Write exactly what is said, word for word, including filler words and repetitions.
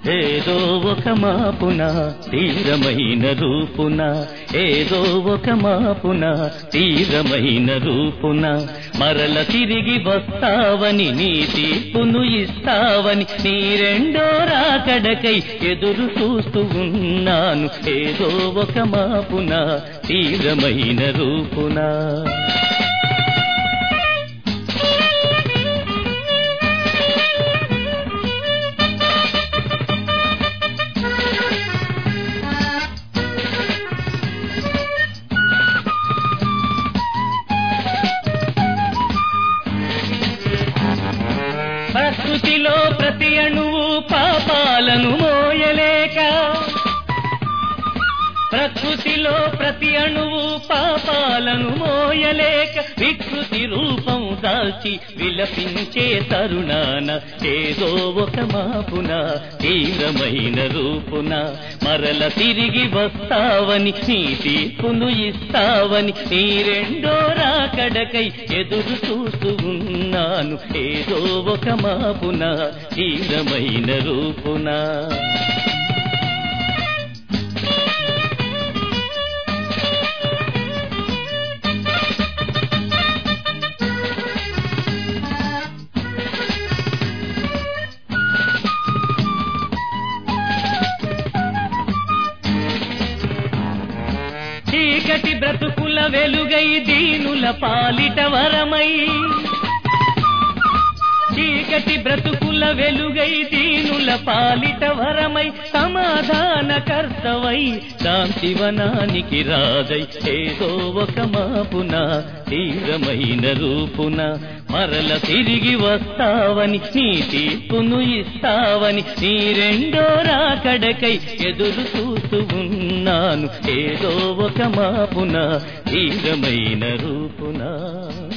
ఏదో ఒక మాపున తీరమైన రూపున ఏదో ఒక మాపున తీరమైన రూపున మరల తిరిగి వస్తావని నీ తీర్పును ఇస్తావని నీ రెండో రాకడకై ఎదురు చూస్తూ ఉన్నాను ఏదో ఒక మాపున తీరమైన రూపున ప్రకృతిలో ప్రతి అణువు పాపాలను మోయలేక ప్రకృతిలో ప్రతి అణువు పాపాలను మోయలేక వికృతి రూపం దాల్చి విలపించే తరుణాన ఏదో ఒక మాపున తీవ్రమైన రూపున మరల తిరిగి వస్తావని నీ తీర్పును ఇస్తావని నీ రెండో రాకడకై ఎదురు చూస్తూ ఉన్నాను ఏదో ఒక మాపున తీవ్రమైన రూపున చీకటి బ్రతుకుల వెలుగై దీనుల పాలిట వరమై చీకటి బ్రతుకుల వెలుగై దీనుల పాలిట వరమై సమాధాన కర్తవై శాంతివనానికి రాజై ఏదో ఒక మాపున తీవ్రమైన రూపున మరల తిరిగి వస్తావని నీ తీర్పును ఇస్తావని నీ రెండో రాకడకై ఎదురు చూస్తూ ఉన్నాను ఏదో ఒక మాపున తీవ్రమైన రూపున